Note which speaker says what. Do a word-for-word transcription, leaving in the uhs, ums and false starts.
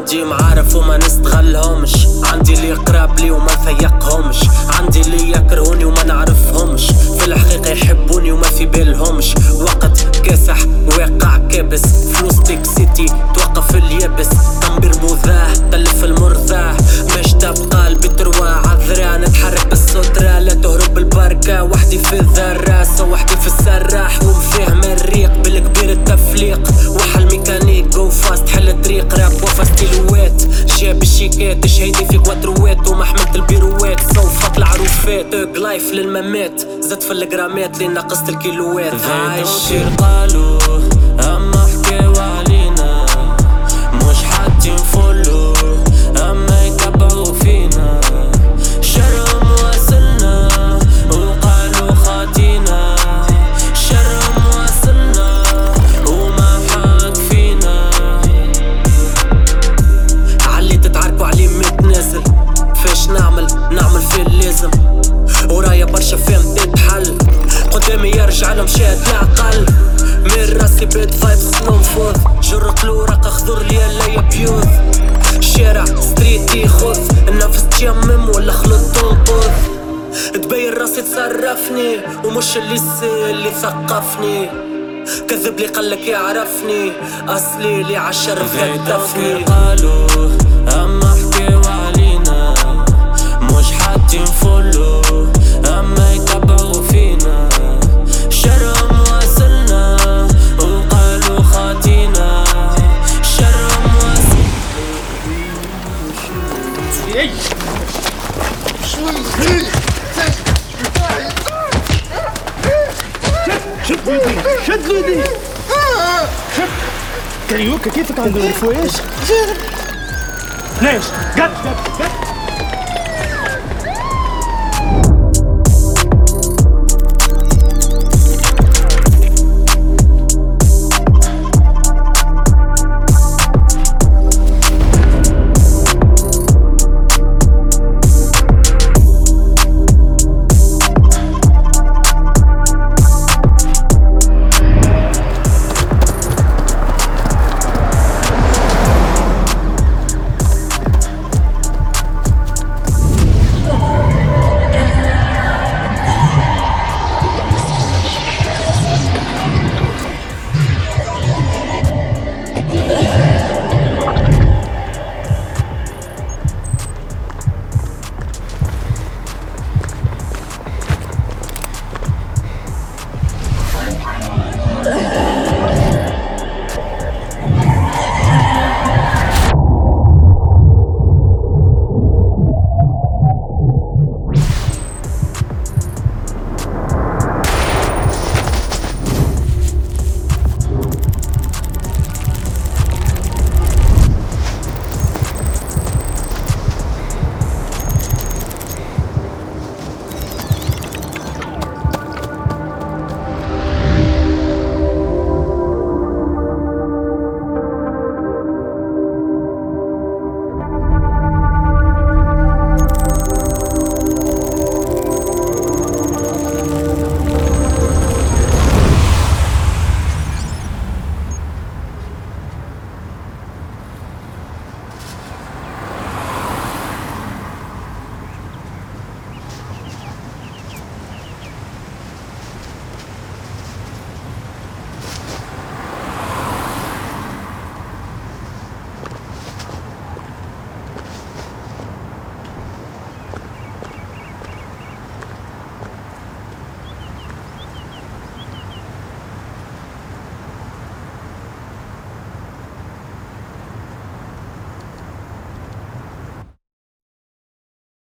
Speaker 1: عندي معارف وما نستغلهمش، عندي اللي قراب لي وما نثيقهمش، عندي اللي يكرهوني وما نعرفهمش، في الحقيقة يحبوني وما في بالهمش. وقت كاسح واقع كابس، فلوس تيك سيتي توقف اليابس، تنبير بوذاه تلف المرذاه، باش تبقى قلبي تروى عذرا، نتحرك بالسترة لا تهرب بالبركة، وحدي في الذراسة وحدي في السراح، ومفهم الريق بالكبير التفليق، وحل ميكانيك جو فاست حل طريق راب وفا ستيلوات، جاب الشيكات شهيدي في كواتروات وما حملت البيروات، صوفك العروفات توك لايف للممات، زدت في الجرامات لي نقصت الكيلوات.
Speaker 2: عايشين قالوا اما حكاو علينا، مش حاطين فولو اما يتبعوا فينا، شرهم واصلنا وقالوا خاطينا، شرهم واصلنا وما حاك فينا.
Speaker 1: علي تتعاركوا عليه متنازل، فاش نعمل نعمل في اللازم، ورايا برشا فهم تتحل، قدامي يرجع لمشات العقل، من راسي بيت فايبس ننفض، جرق الورق اخضر لي لا يبيوض، الشارع ستريتي خذ النفس تيمم ولا خلط تنقض، تبين راسي تصرفني ومش اللي سي اللي ثقفني، كذب لي قالك يعرفني اصلي اللي عشر ثقفني.
Speaker 2: قالوا اما حكاو علينا، مش حاطين فولو اما يتبعوا فينا، شرهم واصلنا وقالوا خاطينا، شرهم واصلنا.
Speaker 3: شد لودي شد لودي شد كاريوكا كيفك عند الفواش؟ ليش؟ قد قد قد